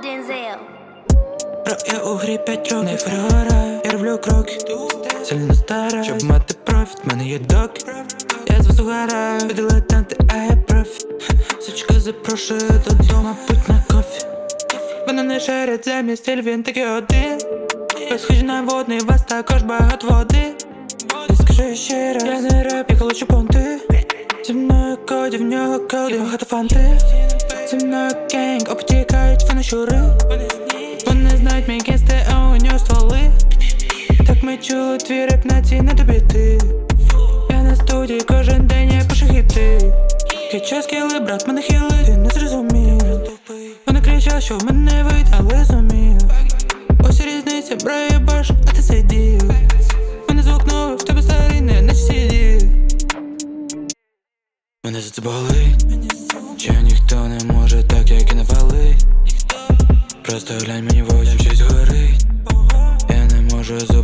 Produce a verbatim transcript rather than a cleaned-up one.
Denzel. Бро, я у грі п'ять років, не програю, я роблю кроки, сильно стараюсь, щоб мати профіт, в мене є доки. Я з вас угораю, ви дилетанти, а я профі. Сучка запрошує додому, путь на кофі. Вони не шарять за мій стиль, він такий один. Ви схожі на водний, вас також багато води. Не скажи ще раз, я не реп, я колочу понти. Зі мною коді, в нього коди, багато фанти. Зі мною генг, обтікають фани щури. Вони знають мій генсте, а у нього стволи. Так ми чули твій реп на цій не добіти. Я на студії кожен день, я пишу хіти. Кича скіли, брат, мене хіли, ти не зрозумів. Вони кричали, що в мене не вийде, але зумів. Ось різниця, бро, я баш, а ти сидів. Мене звук новий, в тебе старий, не наче сидів. Мене за це болить, чи ніхто не може так, як і не валить. Просто глянь мені в очі, щось горить. Я не можу